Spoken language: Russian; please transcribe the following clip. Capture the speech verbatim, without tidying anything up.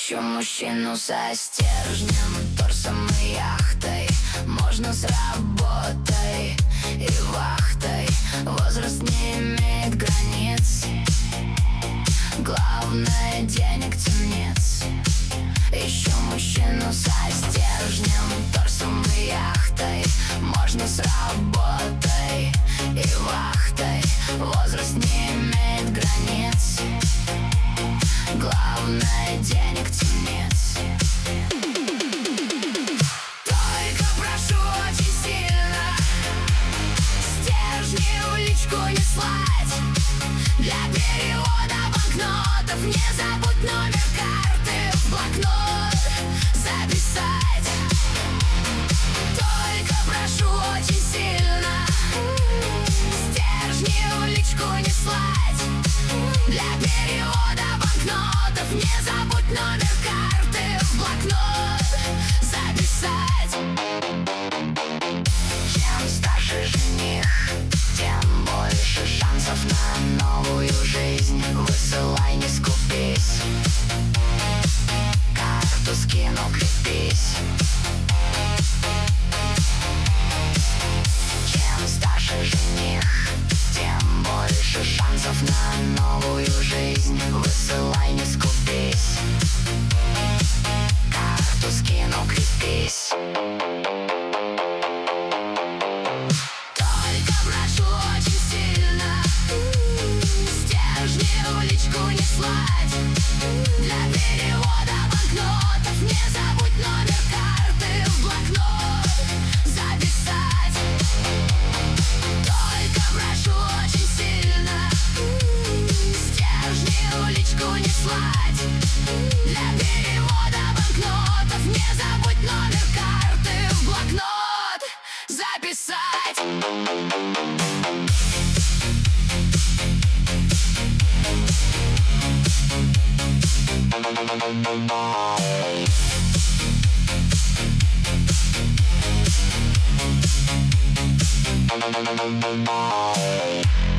Ищу мужчину со стержнем, торсом и яхтой. Можно с работой и вахтой. Возраст не имеет границ. Главное, денег темнец. Ищу мужчину со стержнем, торсом и яхтой. Можно с работой и вахтой. Возраст не имеет границ. Главное, денег темнец. Только прошу очень сильно стержни в личку не слать. Для перевода банкнотов не забудь номер карты в блокнот записать. Только прошу очень сильно стержни в личку не слать. Для перевода банкнотов не забудь номер карты в блокнот записать. Чем старше жених, тем больше шансов на новую жизнь. Высылай, не скупись, карту скину, крепись. Чем старше жених, тем больше шансов на новую жизнь. Высылай, не скупись, карту скину, крепись. Только прошу очень сильно стержни в личку не слать. Для перевода банкнотов не забудь номер карты в блокнот записать. Только прошу очень сильно стержни в личку не слать. Для перевода банкнотов не забудь номер карты в блокнот записать. Bye.